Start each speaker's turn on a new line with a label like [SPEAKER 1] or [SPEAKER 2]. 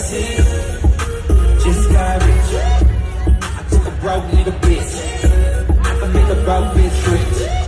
[SPEAKER 1] blessing. Just got rich. I took a broke nigga bitch. I can make a broke bitch rich.